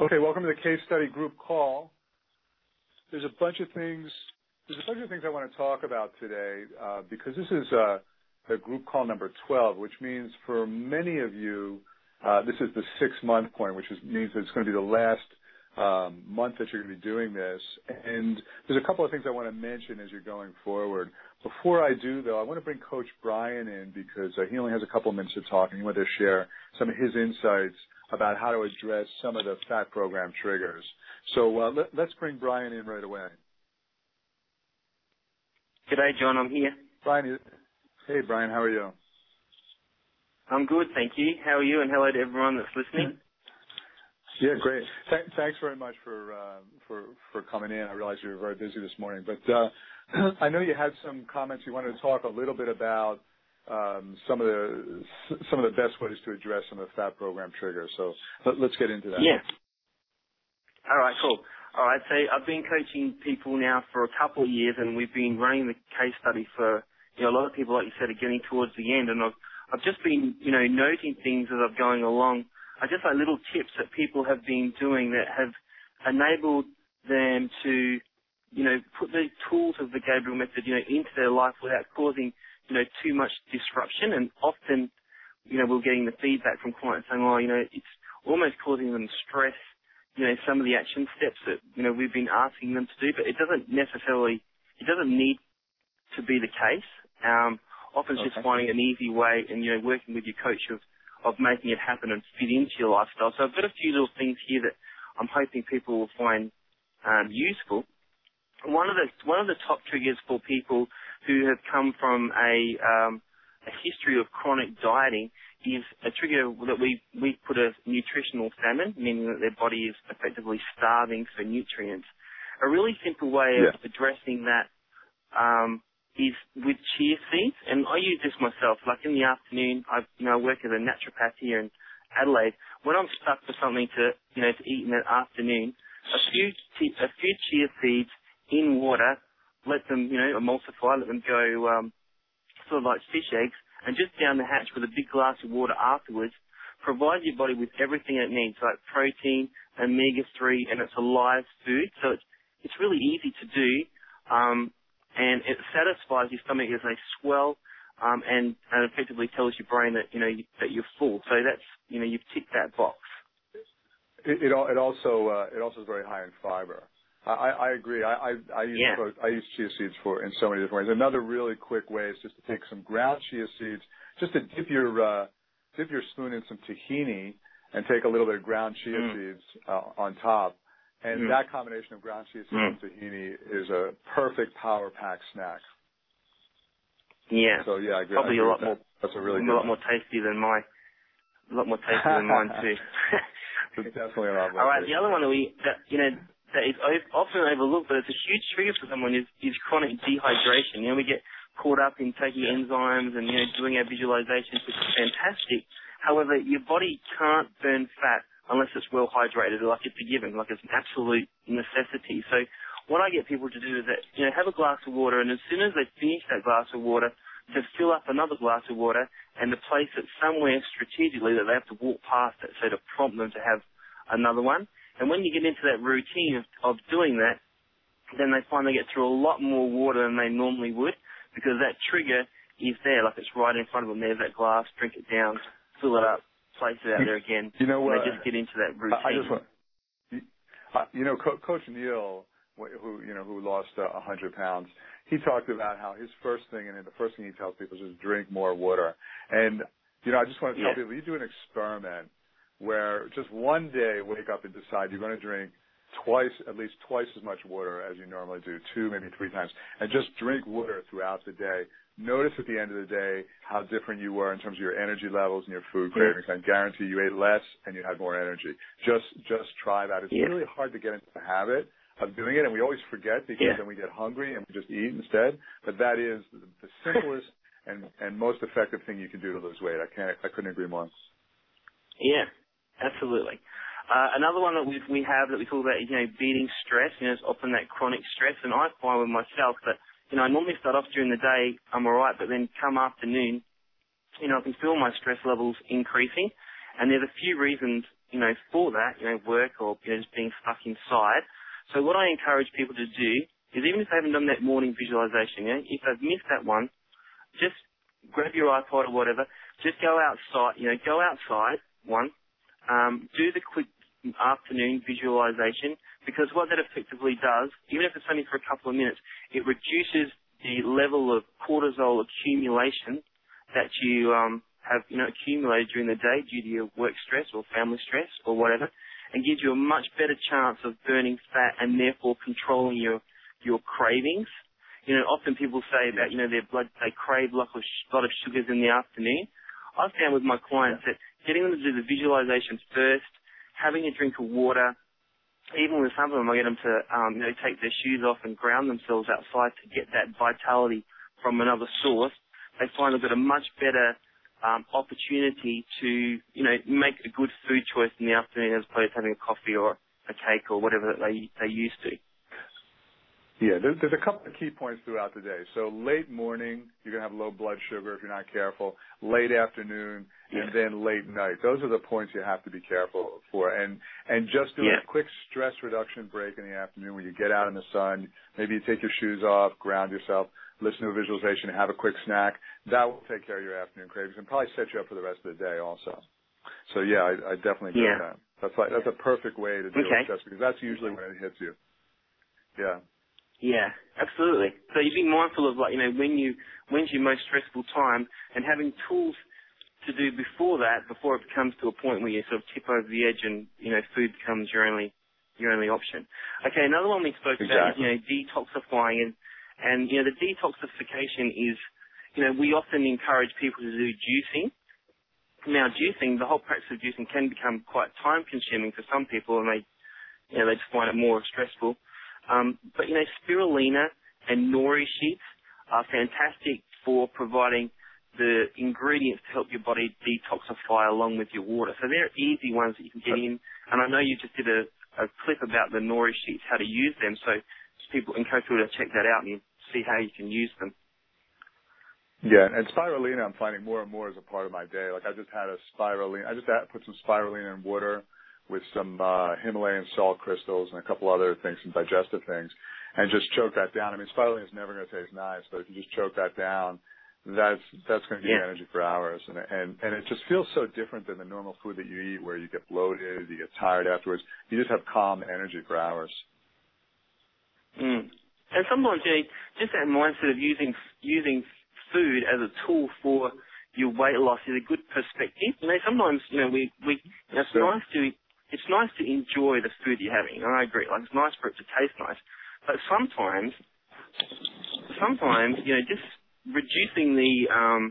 Okay, welcome to the case study group call. There's a bunch of things I want to talk about today because this is a group call number 12, which means for many of you, this is the 6-month point, which means that it's going to be the last month that you're going to be doing this. And there's a couple of things I want to mention as you're going forward. Before I do, though, I want to bring Coach Brian in because he only has a couple of minutes to talk, and he wanted to share some of his insights about how to address some of the fat program triggers. So let's bring Brian in right away. G'day, John. I'm here. Brian, hey, Brian. How are you? I'm good, thank you. How are you? And hello to everyone that's listening. Yeah, great. Thanks very much for coming in. I realize you were very busy this morning, but I know you had some comments. You wanted to talk a little bit about some of the best ways to address some of the fat program triggers. So let's get into that. Yeah. All right, cool. All right, so I've been coaching people now for a couple of years, and we've been running the case study for a lot of people, like you said, are getting towards the end, and I've just been noting things as I'm going along. I just like little tips that people have been doing that have enabled them to put the tools of the Gabriel method into their life without causing too much disruption. And often we're getting the feedback from clients saying, it's almost causing them stress, some of the action steps that, we've been asking them to do, but it doesn't need to be the case. Often it's just finding an easy way and, working with your coach of making it happen and fit into your lifestyle. So I've got a few little things here that I'm hoping people will find useful. One of the top triggers for people who have come from a history of chronic dieting is a trigger that we put a nutritional famine, meaning that their body is effectively starving for nutrients. A really simple way of addressing that is with chia seeds, and I use this myself. Like in the afternoon, I work as a naturopath here in Adelaide. When I'm stuck for something to eat in the afternoon, a few chia seeds in water, let them emulsify, let them go sort of like fish eggs, and just down the hatch with a big glass of water afterwards, provide your body with everything it needs, like protein, omega-3, and it's a live food. So it's really easy to do, and it satisfies your stomach as they swell, and effectively tells your brain that that you're full. So that's you've ticked that box. It also is very high in fiber. I agree. I use chia seeds in so many different ways. Another really quick way is just to take some ground chia seeds, just to dip your spoon in some tahini and take a little bit of ground chia seeds on top. And that combination of ground chia seeds and tahini is a perfect power pack snack. Yeah. So yeah, I agree. Probably a lot more. That's a really good a lot more tasty than mine. A lot more tasty than mine too. It's definitely a lot more. All right. Tasty. The other one that is often overlooked, but it's a huge trigger for someone is chronic dehydration. We get caught up in taking enzymes and doing our visualizations, which is fantastic. However, your body can't burn fat unless it's well hydrated, like it's a given, like it's an absolute necessity. So what I get people to do is that have a glass of water, and as soon as they finish that glass of water, to fill up another glass of water and to place it somewhere strategically that they have to walk past it, so to prompt them to have another one. And when you get into that routine of doing that, then they find they get through a lot more water than they normally would, because that trigger is there, like it's right in front of them. There's that glass, drink it down, fill it up, place it out there again. And they just get into that routine. Coach Neil, who lost 100 pounds, he talked about how his first thing, and the first thing he tells people is just drink more water. And, I just want to tell people, you do an experiment where just one day wake up and decide you're going to drink at least twice as much water as you normally do, 2, maybe 3 times, and just drink water throughout the day. Notice at the end of the day how different you were in terms of your energy levels and your food cravings. I guarantee you ate less and you had more energy. Just try that. It's really hard to get into the habit of doing it, and we always forget because then we get hungry and we just eat instead. But that is the simplest and most effective thing you can do to lose weight. I couldn't agree more. Yeah. Absolutely. Another one that we have that we talk about is, beating stress. It's often that chronic stress. And I find with myself that, I normally start off during the day, I'm all right, but then come afternoon, I can feel my stress levels increasing. And there's a few reasons, for that, work or just being stuck inside. So what I encourage people to do is, even if they haven't done that morning visualization, if they've missed that one, just grab your iPod or whatever, just go outside, do the quick afternoon visualization, because what that effectively does, even if it's only for a couple of minutes, it reduces the level of cortisol accumulation that you have accumulated during the day due to your work stress or family stress or whatever, and gives you a much better chance of burning fat and therefore controlling your cravings. Often people say that their blood, they crave a lot of sugars in the afternoon. I've found with my clients that getting them to do the visualizations first, having a drink of water, even with some of them, I get them to take their shoes off and ground themselves outside to get that vitality from another source. They find they've got a much better opportunity to make a good food choice in the afternoon as opposed to having a coffee or a cake or whatever that they used to. Yeah, there's a couple of key points throughout the day. So late morning, you're going to have low blood sugar if you're not careful. Late afternoon, and then late night. Those are the points you have to be careful for. And just do a quick stress reduction break in the afternoon when you get out in the sun. Maybe you take your shoes off, ground yourself, listen to a visualization, have a quick snack. That will take care of your afternoon cravings and probably set you up for the rest of the day also. So, yeah, I definitely do that. That's a perfect way to deal with stress, because that's usually when it hits you. Yeah. Yeah, absolutely. So you be mindful of when's your most stressful time, and having tools to do before it becomes to a point where you sort of tip over the edge and food becomes your only option. Okay, another one we spoke about is detoxifying, and the detoxification is we often encourage people to do juicing. Now juicing, the whole practice of juicing can become quite time consuming for some people, and they just find it more stressful. But spirulina and nori sheets are fantastic for providing the ingredients to help your body detoxify along with your water. So they're easy ones that you can get in. And I know you just did a clip about the nori sheets, how to use them. So people encourage people to check that out and see how you can use them. Yeah, and spirulina I'm finding more and more as a part of my day. Like I just put some spirulina in water with some Himalayan salt crystals and a couple other things, some digestive things, and just choke that down. I mean, spirulina is never going to taste nice, but if you just choke that down, that's going to give you energy for hours. And it just feels so different than the normal food that you eat, where you get bloated, you get tired afterwards. You just have calm energy for hours. And sometimes, just that mindset of using food as a tool for your weight loss is a good perspective. Sometimes, it's nice to enjoy the food you're having. I agree. Like, it's nice for it to taste nice. But sometimes, just reducing the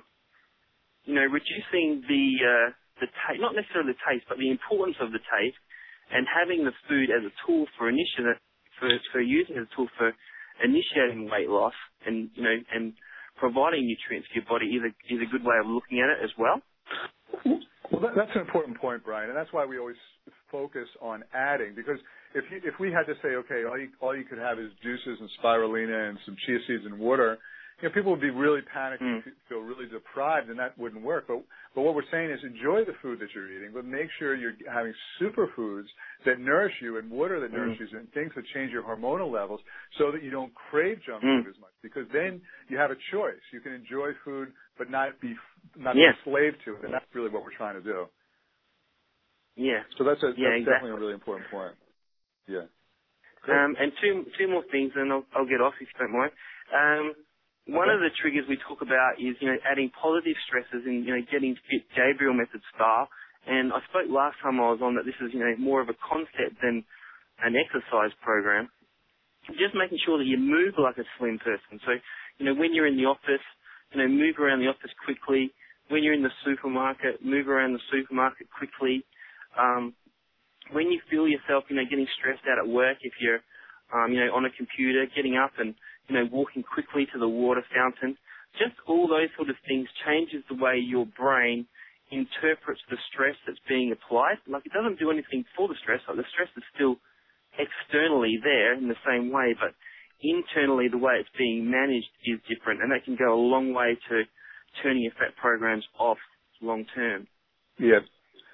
taste, not necessarily the taste, but the importance of the taste, and having the food as a tool for using as a tool for initiating weight loss and providing nutrients to your body is a good way of looking at it as well. Well, that's an important point, Brian, and that's why we always focus on adding, because if we had to say, okay, all you could have is juices and spirulina and some chia seeds and water, people would be really panicked and feel really deprived, and that wouldn't work. But what we're saying is enjoy the food that you're eating, but make sure you're having superfoods that nourish you and water that nourishes you and things that change your hormonal levels so that you don't crave junk food as much, because then you have a choice. You can enjoy food but not be a slave to it, and that's really what we're trying to do. Yeah. So that's definitely a really important point. Yeah. And two more things, and I'll get off if you don't mind. One of the triggers we talk about is, adding positive stresses and, getting fit Gabriel method style. And I spoke last time I was on that this is, more of a concept than an exercise program. Just making sure that you move like a slim person. So, when you're in the office, move around the office quickly. When you're in the supermarket, move around the supermarket quickly. When you feel yourself, getting stressed out at work, if you're, on a computer, getting up and, walking quickly to the water fountain, just all those sort of things changes the way your brain interprets the stress that's being applied. Like, it doesn't do anything for the stress. Like, the stress is still externally there in the same way, but internally the way it's being managed is different, and that can go a long way to turning your fat programs off long term. Yeah.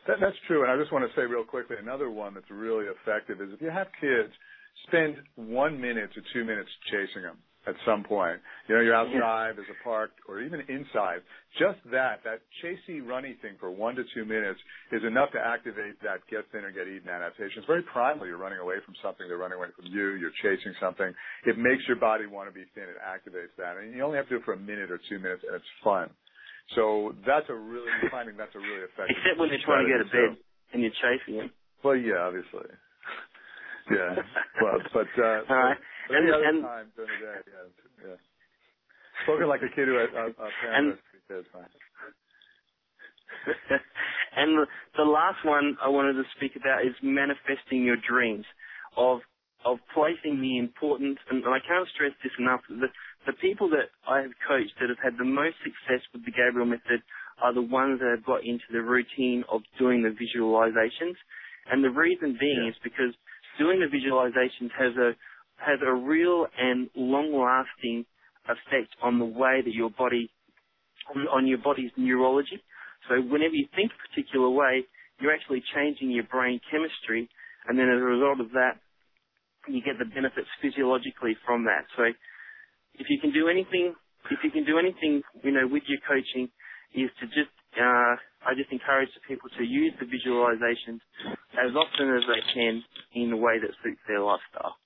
That's true. And I just want to say real quickly, another one that's really effective is if you have kids, spend 1 minute to 2 minutes chasing them at some point. You know, you're outside, there's a park, or even inside. Just that chasey, runny thing for 1 to 2 minutes is enough to activate that get thin or get eaten adaptation. It's very primal. You're running away from something. They're running away from you. You're chasing something. It makes your body want to be thin. It activates that. And you only have to do it for 1 minute or 2 minutes, and it's fun. So that's a really effective. Except when you're trying to go to bed and you're chasing them. Well, yeah, obviously. Yeah. Well, but all right. Any other time during the day, yeah. Spoken like a kid who had a parent with 3 kids, fine. And the last one I wanted to speak about is manifesting your dreams, of placing the importance, and I can't stress this enough, the people that I have coached that have had the most success with the Gabriel Method are the ones that have got into the routine of doing the visualizations. And the reason being is because doing the visualizations has a real and long-lasting effect on the way that your body, on your body's neurology. So whenever you think a particular way, you're actually changing your brain chemistry, and then as a result of that, you get the benefits physiologically from that. So if you can do anything, you know, with your coaching, is to just, I just encourage the people to use the visualizations as often as they can in a way that suits their lifestyle.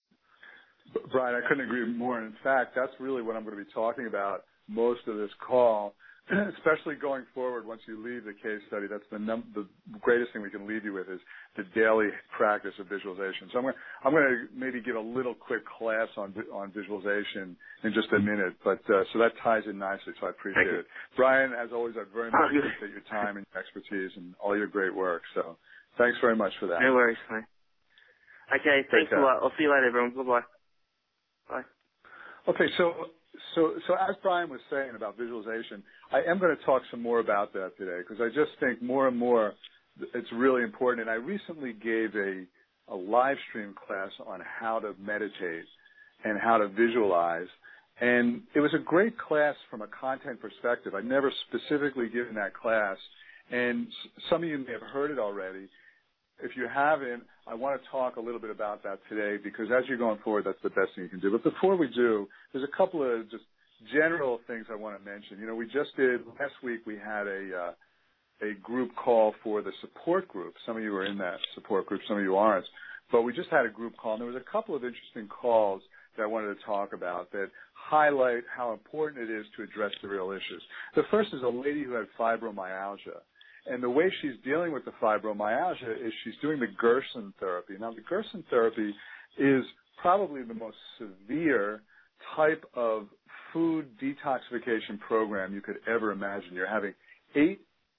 Brian, I couldn't agree more. In fact, that's really what I'm going to be talking about most of this call, especially going forward once you leave the case study. That's the greatest thing we can leave you with is the daily practice of visualization. So I'm going to maybe give a little quick class on visualization in just a minute, but so that ties in nicely, so I appreciate it. Brian, as always, I very much appreciate your time and your expertise and all your great work. So thanks very much for that. No worries, mate. Okay, thanks a lot. I'll see you later, everyone. Bye-bye. Bye. Okay, so as Brian was saying about visualization, I am going to talk some more about that today because I just think more and more it's really important. And I recently gave a live stream class on how to meditate and how to visualize. And it was a great class from a content perspective. I'd never specifically given that class. And some of you may have heard it already. If you haven't, I want to talk a little bit about that today because as you're going forward, that's the best thing you can do. But before we do, there's a couple of just general things I want to mention. You know, we just did, last week we had a group call for the support group. Some of you are in that support group, some of you aren't. But we just had a group call, and there was a couple of interesting calls that I wanted to talk about that highlight how important it is to address the real issues. The first is a lady who had fibromyalgia. And the way she's dealing with the fibromyalgia is she's doing the Gerson therapy. Now, the Gerson therapy is probably the most severe type of food detoxification program you could ever imagine. You're having 8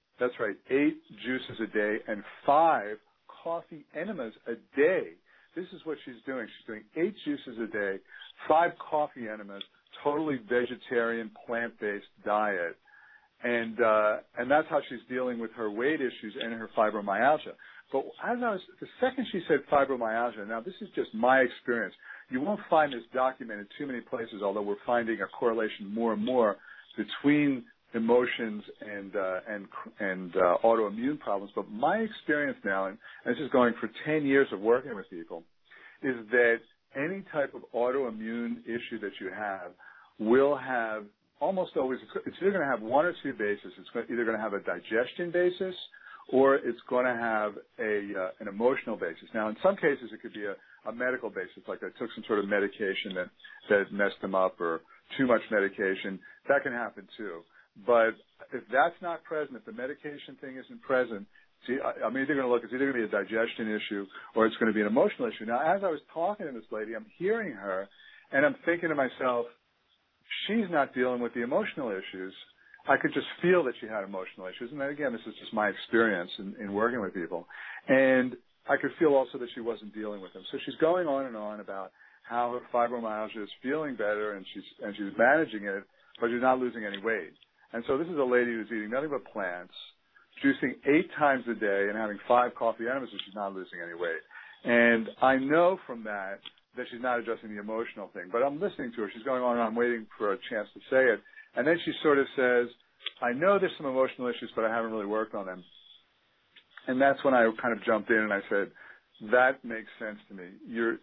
juices a day and 5 coffee enemas a day. This is what she's doing. She's doing 8 juices a day, 5 coffee enemas, totally vegetarian, plant-based diet. And that's how she's dealing with her weight issues and her fibromyalgia. But the second she said fibromyalgia, now this is just my experience. You won't find this documented too many places, although we're finding a correlation more and more between emotions and autoimmune problems. But my experience now, and this is going for 10 years of working with people, is that any type of autoimmune issue that you have will have almost always, it's either going to have one or two bases. It's either going to have a digestion basis or it's going to have an emotional basis. Now, in some cases, it could be a medical basis, like I took some sort of medication that messed them up or too much medication. That can happen too. But if that's not present, if the medication thing isn't present, I'm either going to look, it's either going to be a digestion issue or it's going to be an emotional issue. Now, as I was talking to this lady, I'm hearing her and I'm thinking to myself, she's not dealing with the emotional issues. I could just feel that she had emotional issues. And then again, this is just my experience in working with people. And I could feel also that she wasn't dealing with them. So she's going on and on about how her fibromyalgia is feeling better and she's managing it, but she's not losing any weight. And so this is a lady who's eating nothing but plants, juicing 8 times a day and having 5 coffee enemas, and she's not losing any weight. And I know from that she's not addressing the emotional thing. But I'm listening to her. She's going on and I'm waiting for a chance to say it. And then she sort of says, I know there's some emotional issues, but I haven't really worked on them. And that's when I kind of jumped in and I said, that makes sense to me. You're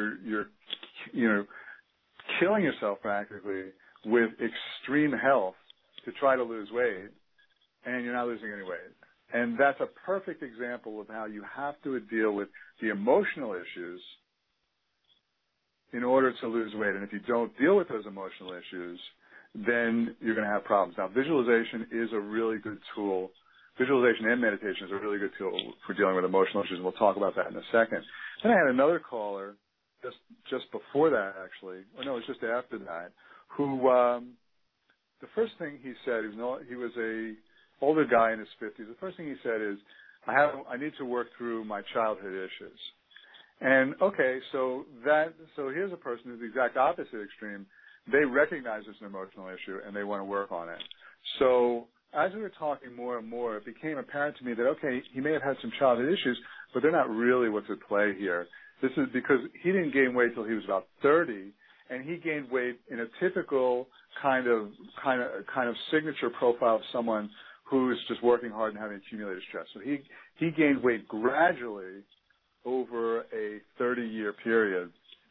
killing yourself practically with extreme health to try to lose weight, and you're not losing any weight. And that's a perfect example of how you have to deal with the emotional issues in order to lose weight. And if you don't deal with those emotional issues, then you're going to have problems. Now, visualization is a really good tool. Visualization and meditation is a really good tool for dealing with emotional issues, and we'll talk about that in a second. Then I had another caller just before that, actually, or no, it was just after that, who the first thing he said, he was a older guy in his 50s. The first thing he said is, I need to work through my childhood issues. And okay, so here's a person who's the exact opposite extreme. They recognize it's an emotional issue and they want to work on it. So as we were talking more and more, it became apparent to me that, okay, he may have had some childhood issues, but they're not really what's at play here. This is because he didn't gain weight till he was about 30, and he gained weight in a typical kind of signature profile of someone who's just working hard and having accumulated stress. So he gained weight gradually over a 30-year period,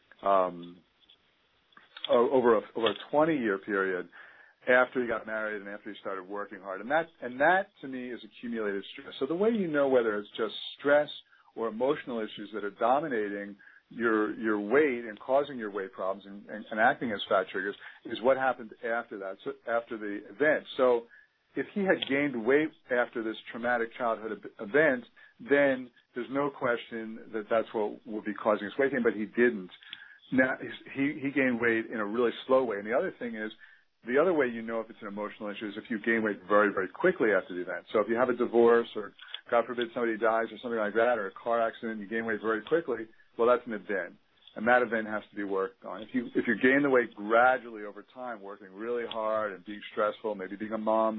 over a 20-year period, after he got married and after he started working hard. And that to me is accumulated stress. So the way you know whether it's just stress or emotional issues that are dominating your weight and causing your weight problems and acting as fat triggers is what happened after that, so after the event. So if he had gained weight after this traumatic childhood event, then there's no question that that's what would be causing his weight gain, but he didn't. Now, he gained weight in a really slow way. And the other thing is, the other way you know if it's an emotional issue is if you gain weight very, very quickly after the event. So if you have a divorce or, God forbid, somebody dies or something like that, or a car accident, you gain weight very quickly, well, that's an event. And that event has to be worked on. If you gain the weight gradually over time, working really hard and being stressful, maybe being a mom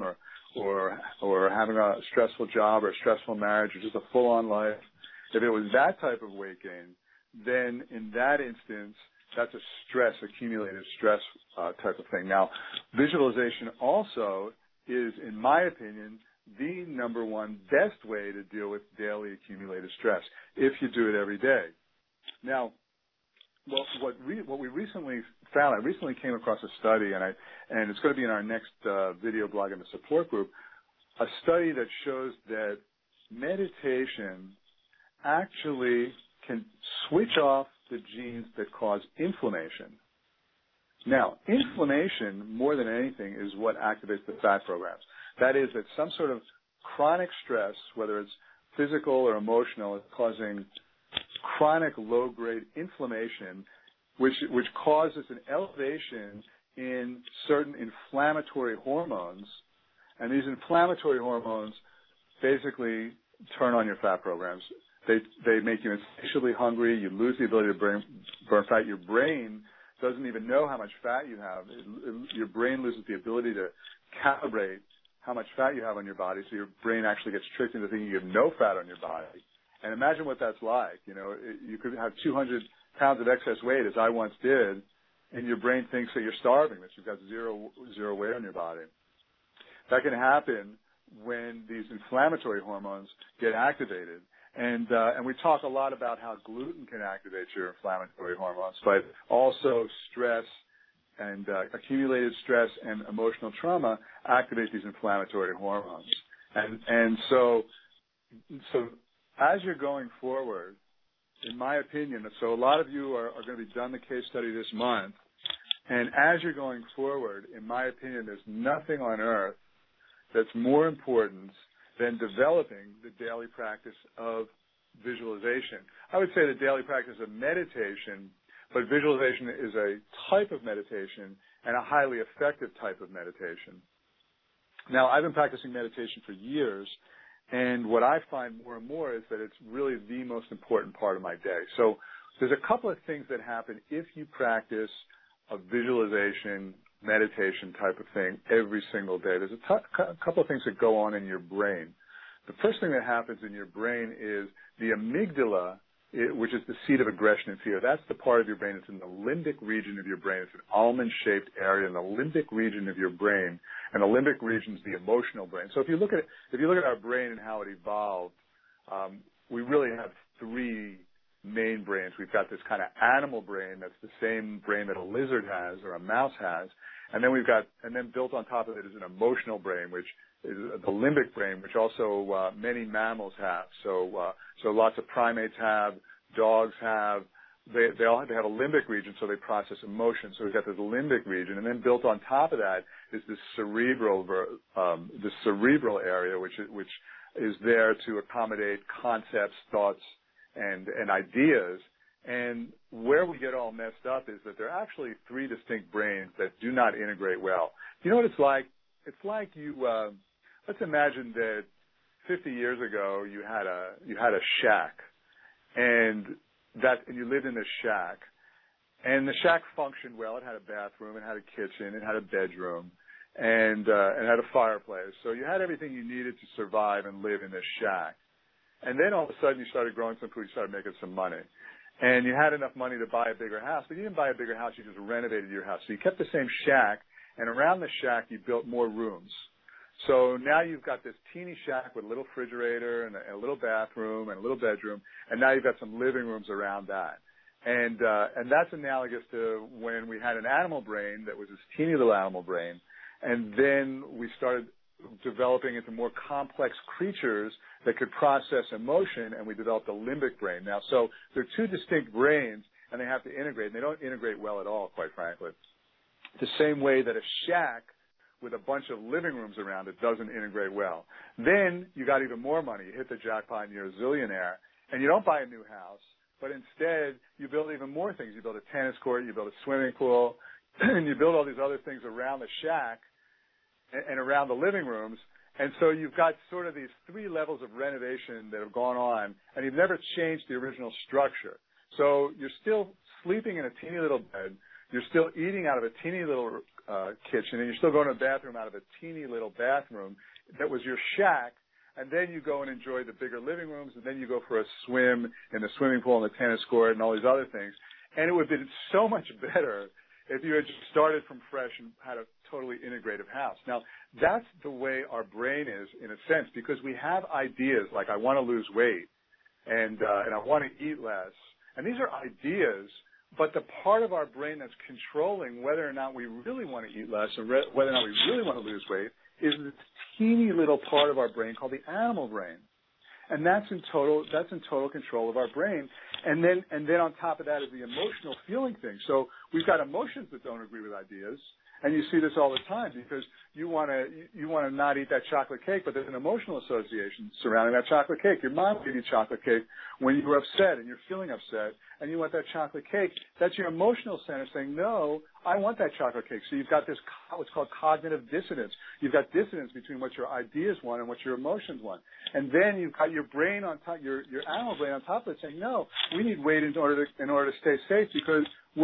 or having a stressful job or a stressful marriage or just a full-on life, if it was that type of weight gain, then in that instance, that's a accumulated stress type of thing. Now, visualization also is, in my opinion, the number one best way to deal with daily accumulated stress if you do it every day. Now, what we recently found, I recently came across a study, and it's going to be in our next video blog in the support group, a study that shows that meditation actually can switch off the genes that cause inflammation. Now, inflammation, more than anything, is what activates the fat programs. That is, that some sort of chronic stress, whether it's physical or emotional, is causing chronic low-grade inflammation, which causes an elevation in certain inflammatory hormones. And these inflammatory hormones basically turn on your fat programs. They make you insatiably hungry. You lose the ability to burn fat. Your brain doesn't even know how much fat you have. Your brain loses the ability to calibrate how much fat you have on your body, so your brain actually gets tricked into thinking you have no fat on your body. And imagine what that's like. You could have 200 pounds of excess weight, as I once did, and your brain thinks that you're starving, that you've got zero weight on your body. That can happen when these inflammatory hormones get activated. And we talk a lot about how gluten can activate your inflammatory hormones, but also stress and accumulated stress and emotional trauma activate these inflammatory hormones. And so as you're going forward, in my opinion, so a lot of you are going to be done the case study this month, and as you're going forward, in my opinion, there's nothing on earth that's more important than developing the daily practice of visualization. I would say the daily practice of meditation, but visualization is a type of meditation and a highly effective type of meditation. Now, I've been practicing meditation for years, and what I find more and more is that it's really the most important part of my day. So there's a couple of things that happen if you practice a visualization, meditation type of thing every single day. There's a couple of things that go on in your brain. The first thing that happens in your brain is the amygdala, which is the seat of aggression and fear. That's the part of your brain. It's in the limbic region of your brain. It's an almond-shaped area in the limbic region of your brain, and the limbic region is the emotional brain. So if you look at our brain and how it evolved, we really have three main brains. We've got this kind of animal brain that's the same brain that a lizard has or a mouse has, and then built on top of it is an emotional brain, which is the limbic brain, which also many mammals have. So lots of primates have, dogs have. They all have to have a limbic region, so they process emotions. So we've got this limbic region, and then built on top of that is this cerebral area, which is there to accommodate concepts, thoughts, and ideas. And where we get all messed up is that there are actually three distinct brains that do not integrate well. You know what it's like? It's like let's imagine that 50 years ago you had a shack, and you lived in this shack, and the shack functioned well. It had a bathroom, it had a kitchen, it had a bedroom, and had a fireplace. So you had everything you needed to survive and live in this shack. And then all of a sudden you started growing some food, you started making some money. And you had enough money to buy a bigger house, but you didn't buy a bigger house, you just renovated your house. So you kept the same shack, and around the shack you built more rooms. So now you've got this teeny shack with a little refrigerator and a little bathroom and a little bedroom, and now you've got some living rooms around that. And that's analogous to when we had an animal brain that was this teeny little animal brain, and then we started developing into more complex creatures that could process emotion, and we developed a limbic brain. Now, so they're two distinct brains, and they have to integrate, and they don't integrate well at all, quite frankly. The same way that a shack with a bunch of living rooms around it doesn't integrate well. Then you got even more money. You hit the jackpot and you're a zillionaire, and you don't buy a new house, but instead you build even more things. You build a tennis court, you build a swimming pool, and you build all these other things around the shack and around the living rooms. And so you've got sort of these three levels of renovation that have gone on, and you've never changed the original structure. So you're still sleeping in a teeny little bed. You're still eating out of a teeny little kitchen, and you're still going to the bathroom out of a teeny little bathroom that was your shack, and then you go and enjoy the bigger living rooms, and then you go for a swim in the swimming pool and the tennis court and all these other things. And it would have been so much better if you had just started from fresh and had a totally integrative house. Now, that's the way our brain is, in a sense, because we have ideas like I want to lose weight and I want to eat less. And these are ideas, but the part of our brain that's controlling whether or not we really want to eat less or whether or not we really want to lose weight is this teeny little part of our brain called the animal brain. And that's in total control of our brain. And then on top of that is the emotional feeling thing. So we've got emotions that don't agree with ideas. And you see this all the time because you want to not eat that chocolate cake, but there's an emotional association surrounding that chocolate cake. Your mom gave you chocolate cake when you were upset and you're feeling upset and you want that chocolate cake. That's your emotional center saying, no, I want that chocolate cake. So you've got this what's called cognitive dissonance. You've got dissonance between what your ideas want and what your emotions want. And then you've got your brain on top, your animal brain on top of it saying, no, we need weight in order to stay safe because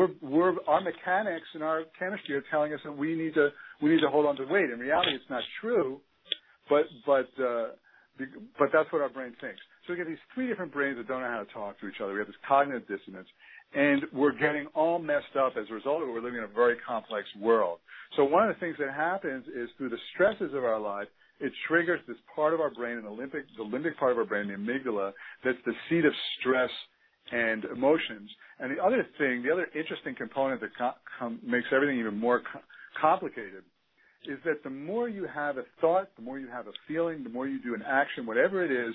our mechanics and our chemistry are telling us that we need to hold on to weight. In reality, it's not true, but that's what our brain thinks. So we get these three different brains that don't know how to talk to each other. We have this cognitive dissonance, and we're getting all messed up as a result of it. We're living in a very complex world. So one of the things that happens is through the stresses of our life, it triggers this part of our brain, the limbic part of our brain, the amygdala, that's the seat of stress and emotions. And the other interesting component that makes everything even more complicated is that the more you have a thought, the more you have a feeling, the more you do an action, whatever it is,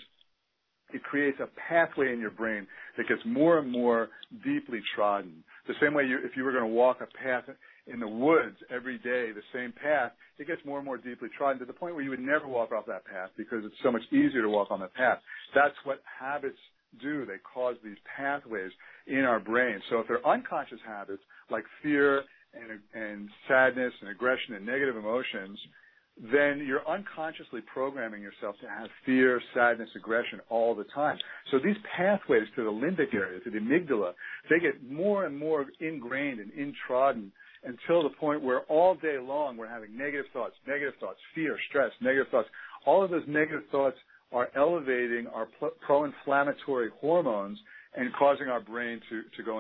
it creates a pathway in your brain that gets more and more deeply trodden. The same way if you were going to walk a path in the woods every day, the same path, it gets more and more deeply trodden to the point where you would never walk off that path because it's so much easier to walk on the path. That's what habits do. They cause these pathways in our brain. So if they're unconscious habits like fear and sadness and aggression and negative emotions, then you're unconsciously programming yourself to have fear, sadness, aggression all the time. So these pathways to the limbic area, to the amygdala, they get more and more ingrained and introdden until the point where all day long we're having negative thoughts, fear, stress, negative thoughts. All of those negative thoughts are elevating our pro-inflammatory hormones and causing our brain to go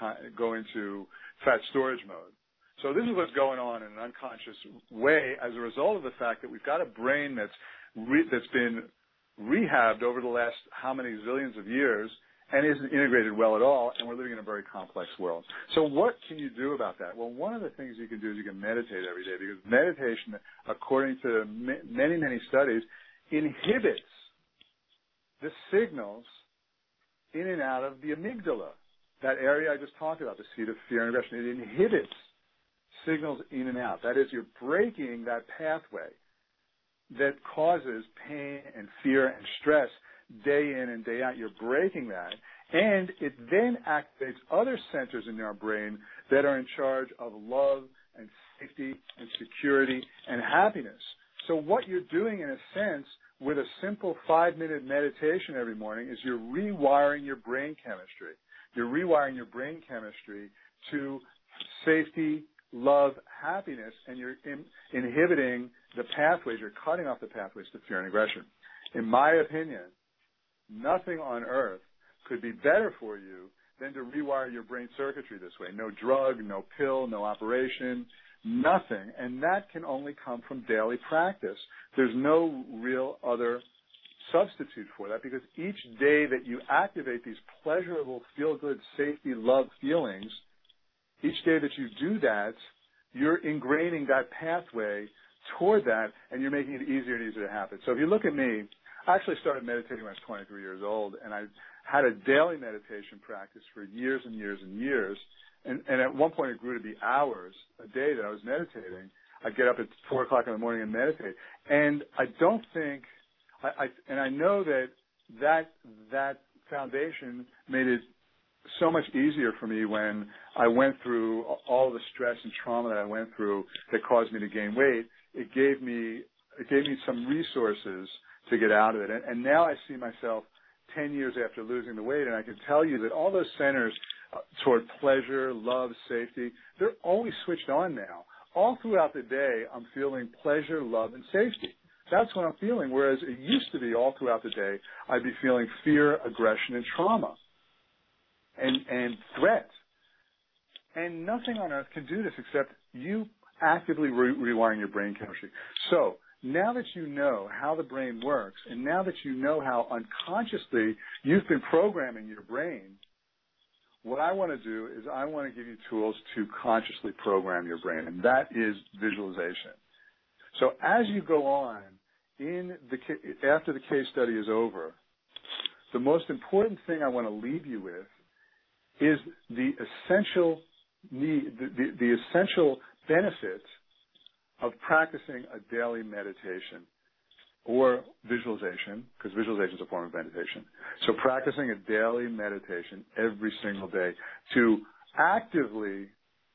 into fat storage mode. So this is what's going on in an unconscious way as a result of the fact that we've got a brain that's been rehabbed over the last how many zillions of years and isn't integrated well at all, and we're living in a very complex world. So what can you do about that? Well, one of the things you can do is you can meditate every day, because meditation, according to many, many studies, inhibits the signals in and out of the amygdala, that area I just talked about, the seat of fear and aggression. It inhibits signals in and out. That is, you're breaking that pathway that causes pain and fear and stress day in and day out. You're breaking that. And it then activates other centers in our brain that are in charge of love and safety and security and happiness. So what you're doing, in a sense, with a simple 5-minute meditation every morning is you're rewiring your brain chemistry. You're rewiring your brain chemistry to safety, love, happiness, and you're inhibiting the pathways. You're cutting off the pathways to fear and aggression. In my opinion, nothing on earth could be better for you than to rewire your brain circuitry this way. No drug, no pill, no operation, nothing. And that can only come from daily practice. There's no real other substitute for that, because each day that you activate these pleasurable, feel-good, safety, love feelings, each day that you do that, you're ingraining that pathway toward that, and you're making it easier and easier to happen. So if you look at me, I actually started meditating when I was 23 years old, and I had a daily meditation practice for years and years and years. And at one point it grew to be hours a day that I was meditating. I'd get up at 4 o'clock in the morning and meditate. And I don't think, I know that foundation made it so much easier for me when I went through all the stress and trauma that I went through that caused me to gain weight. It gave me some resources to get out of it. And now I see myself 10 years after losing the weight, and I can tell you that all those centers toward pleasure, love, safety, they're always switched on now. All throughout the day, I'm feeling pleasure, love, and safety. That's what I'm feeling, whereas it used to be all throughout the day, I'd be feeling fear, aggression, and trauma and threat. And nothing on earth can do this except you actively rewiring your brain chemistry. So now that you know how the brain works, and now that you know how unconsciously you've been programming your brain, what I want to do is I want to give you tools to consciously program your brain, and that is visualization. So as you go on, after the case study is over, the most important thing I want to leave you with is the essential need, the essential benefit of practicing a daily meditation or visualization, because visualization is a form of meditation. So practicing a daily meditation every single day to actively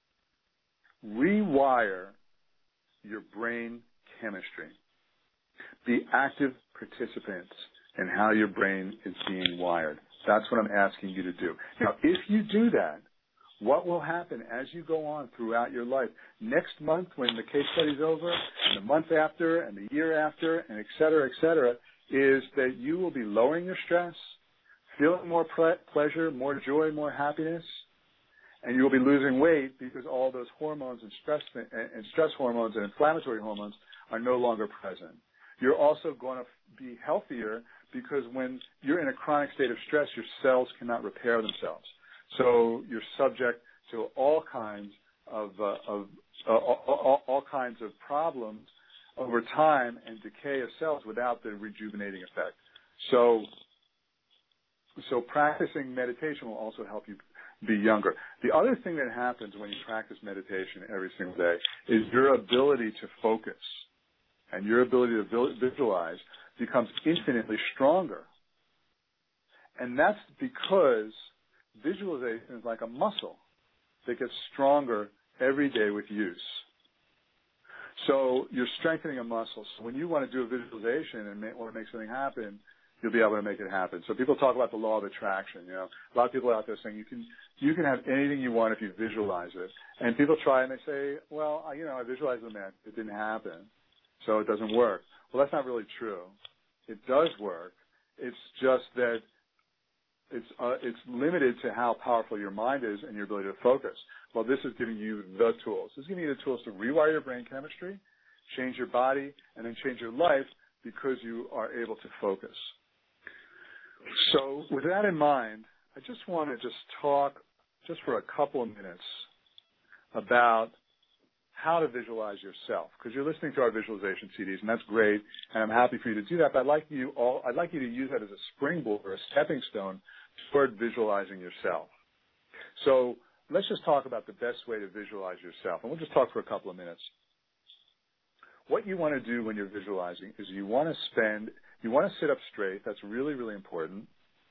rewire your brain chemistry. Be active participants in how your brain is being wired. That's what I'm asking you to do. Now, if you do that, what will happen as you go on throughout your life? Next month, when the case study's over, and the month after, and the year after, and et cetera, is that you will be lowering your stress, feeling more pleasure, more joy, more happiness, and you will be losing weight because all those hormones and stress hormones and inflammatory hormones are no longer present. You're also going to be healthier because when you're in a chronic state of stress, your cells cannot repair themselves. So you're subject to all kinds of problems over time and decay of cells without the rejuvenating effect. So practicing meditation will also help you be younger. The other thing that happens when you practice meditation every single day is your ability to focus and your ability to visualize becomes infinitely stronger. And that's because visualization is like a muscle that gets stronger every day with use. So you're strengthening a muscle. So when you want to do a visualization and want to make something happen, you'll be able to make it happen. So people talk about the law of attraction. You know, a lot of people out there saying you can have anything you want if you visualize it. And people try and they say, well, I visualized the man. It didn't happen, so it doesn't work. Well, that's not really true. It does work. It's just that it's limited to how powerful your mind is and your ability to focus. Well, this is giving you the tools. This is giving you the tools to rewire your brain chemistry, change your body, and then change your life because you are able to focus. So with that in mind, I just want to talk for a couple of minutes about how to visualize yourself, because you're listening to our visualization CDs, and that's great, and I'm happy for you to do that, but I'd like you to use that as a springboard or a stepping stone toward visualizing yourself. So let's just talk about the best way to visualize yourself, and we'll just talk for a couple of minutes. What you want to do when you're visualizing is you want to sit up straight. That's really, really important.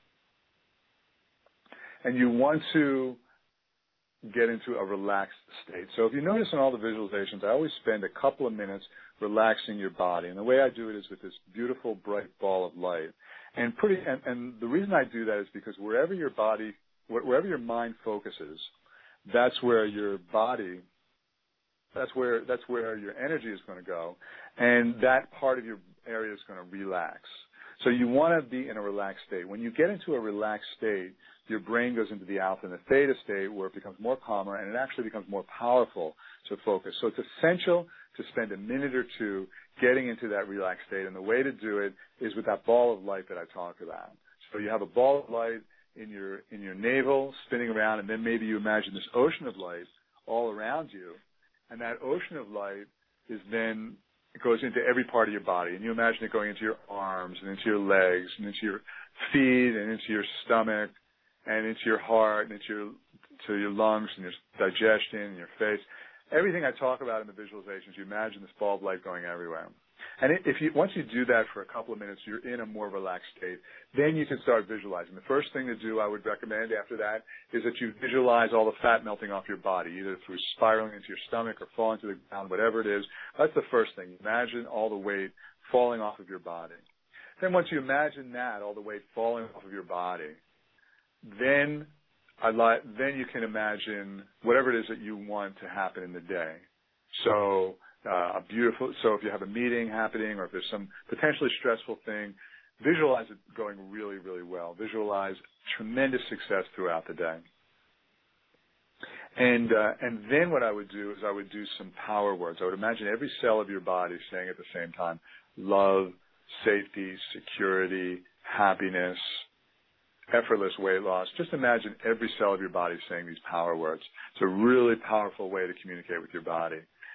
And you want to get into a relaxed state. So if you notice in all the visualizations, I always spend a couple of minutes relaxing your body. And the way I do it is with this beautiful, bright ball of light. And the reason I do that is because wherever your mind focuses, that's where your body, that's where your energy is going to go, and that part of your area is going to relax. So you want to be in a relaxed state. When you get into a relaxed state, your brain goes into the alpha and the theta state where it becomes more calmer and it actually becomes more powerful to focus. So it's essential to spend a minute or two getting into that relaxed state, and the way to do it is with that ball of light that I talked about. So you have a ball of light in your navel spinning around, and then maybe you imagine this ocean of light all around you, and that ocean of light is then it goes into every part of your body, and you imagine it going into your arms and into your legs and into your feet and into your stomach and into your heart and into your lungs and your digestion and your face. Everything I talk about in the visualizations, you imagine this ball of light going everywhere. And once you do that for a couple of minutes, you're in a more relaxed state. Then you can start visualizing. The first thing to do, I would recommend after that, is that you visualize all the fat melting off your body, either through spiraling into your stomach or falling to the ground, whatever it is. That's the first thing. Imagine all the weight falling off of your body. Then once you imagine that, all the weight falling off of your body, then you can imagine whatever it is that you want to happen in the day. So if you have a meeting happening or if there's some potentially stressful thing, visualize it going really, really well. Visualize tremendous success throughout the day. And then what I would do is I would do some power words. I would imagine every cell of your body saying at the same time, love, safety, security, happiness, effortless weight loss. Just imagine every cell of your body saying these power words. It's a really powerful way to communicate with your body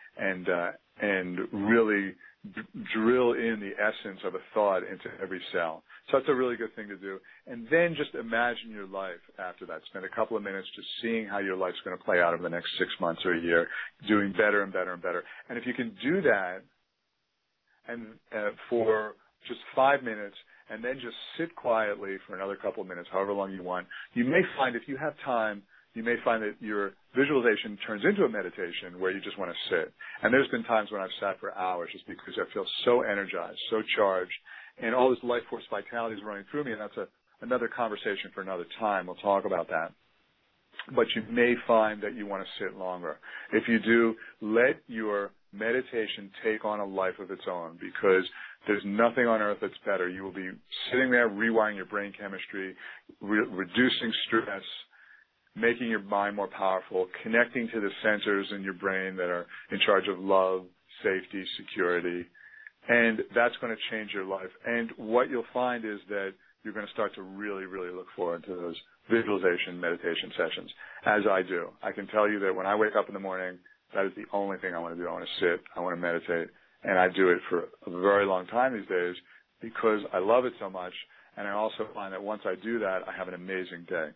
and really drill in the essence of a thought into every cell. So that's a really good thing to do. And then just imagine your life after that. Spend a couple of minutes just seeing how your life's going to play out over the next 6 months or a year, doing better and better and better. And if you can do that and for just 5 minutes, and then just sit quietly for another couple of minutes, however long you want, you may find, if you have time, you may find that your visualization turns into a meditation where you just want to sit. And there's been times when I've sat for hours just because I feel so energized, so charged, and all this life force vitality is running through me, and that's another conversation for another time. We'll talk about that. But you may find that you want to sit longer. If you do, let your meditation take on a life of its own, because there's nothing on earth that's better. You will be sitting there rewiring your brain chemistry, reducing stress, making your mind more powerful, connecting to the sensors in your brain that are in charge of love, safety, security, and that's going to change your life. And what you'll find is that you're going to start to really, really look forward to those visualization meditation sessions, as I do. I can tell you that when I wake up in the morning, that is the only thing I want to do. I want to sit, I want to meditate, and I do it for a very long time these days because I love it so much, and I also find that once I do that, I have an amazing day.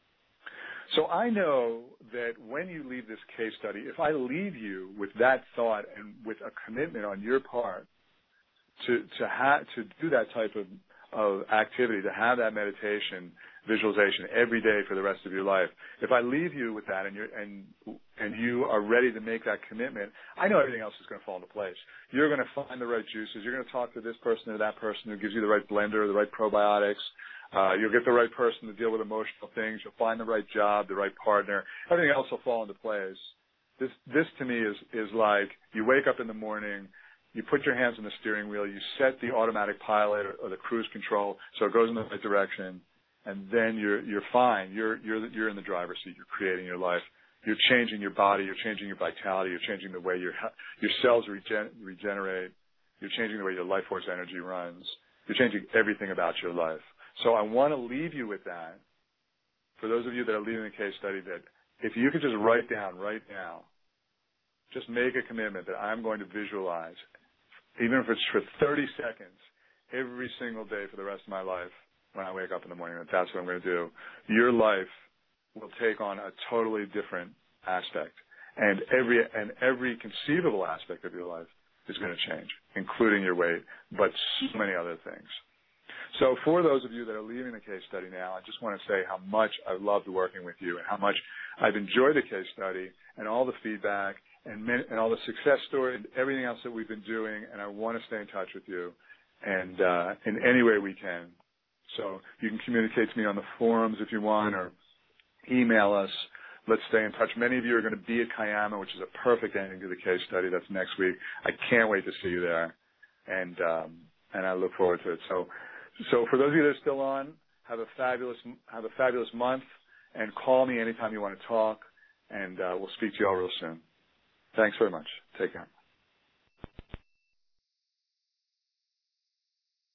So I know that when you leave this case study, if I leave you with that thought and with a commitment on your part to do that type of activity, to have that meditation visualization every day for the rest of your life, if I leave you with that and you are ready to make that commitment, I know everything else is going to fall into place. You're going to find the right juices. You're going to talk to this person or that person who gives you the right blender, the right probiotics. You'll get the right person to deal with emotional things. You'll find the right job, the right partner. Everything else will fall into place. This to me is like you wake up in the morning, you put your hands on the steering wheel, you set the automatic pilot or the cruise control so it goes in the right direction, and then you're fine. You're in the driver's seat. You're creating your life. You're changing your body. You're changing your vitality. You're changing the way your cells regenerate, You're changing the way your life force energy runs. You're changing everything about your life. So I want to leave you with that. For those of you that are leaving the case study, that if you could just write down right now, just make a commitment that I'm going to visualize, even if it's for 30 seconds, every single day for the rest of my life when I wake up in the morning, that's what I'm going to do. Your life will take on a totally different aspect. And every conceivable aspect of your life is going to change, including your weight, but so many other things. So for those of you that are leaving the case study now, I just want to say how much I've loved working with you and how much I've enjoyed the case study and all the feedback and all the success stories and everything else that we've been doing, and I want to stay in touch with you and in any way we can. So you can communicate to me on the forums if you want, or email us. Let's stay in touch. Many of you are going to be at Kiama, which is a perfect ending to the case study. That's next week. I can't wait to see you there, and I look forward to it. So for those of you that are still on, have a fabulous month, and call me anytime you want to talk, and we'll speak to you all real soon. Thanks very much. Take care.